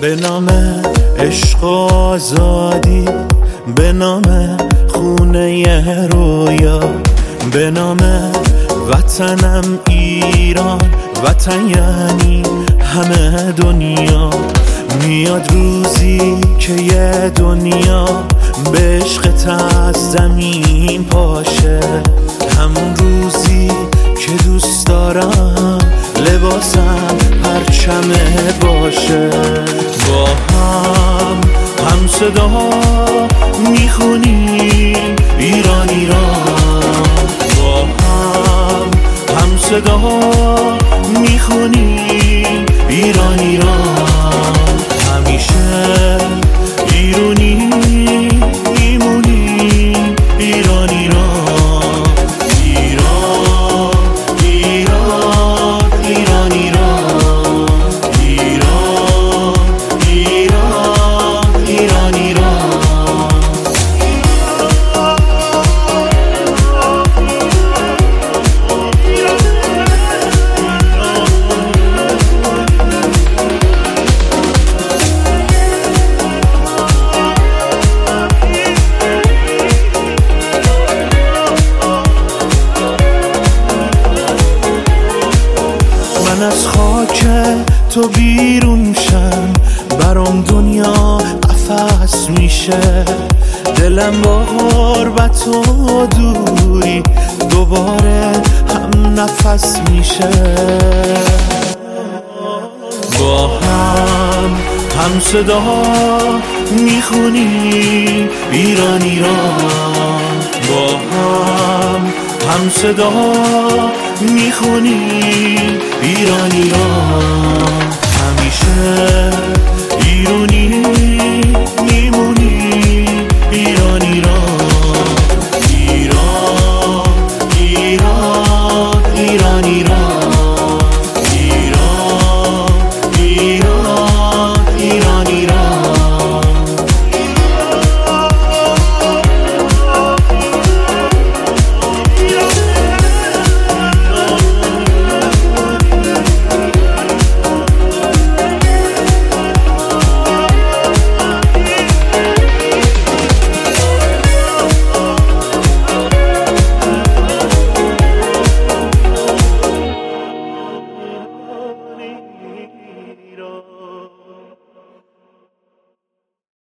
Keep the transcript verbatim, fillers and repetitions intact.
به نام عشق و آزادی، به نام خونه رویا، به نام وطنم ایران. وطن یعنی همه دنیا. میاد روزی که یه دنیا به عشقت از زمین پاشه، همون روزی که دوست دارم لباسم پرچمه باشه. با هم هم صدا میخونیم ایران ایران، با هم هم صدا میخونیم ایران ایران. همیشه ایرانی میمونیم ایران ایران، ایران ایران ایران ایران، ایران ایران ایران ایران. من از خاک تو بیرون شم، برام دنیا قفس میشه. دلم با غربت و دوری دوباره هم نفس میشه. با هم هم صدا میخونیم ایران ایران، با هم هم صدا میخونیم ایران ایران. همیشه ایرانی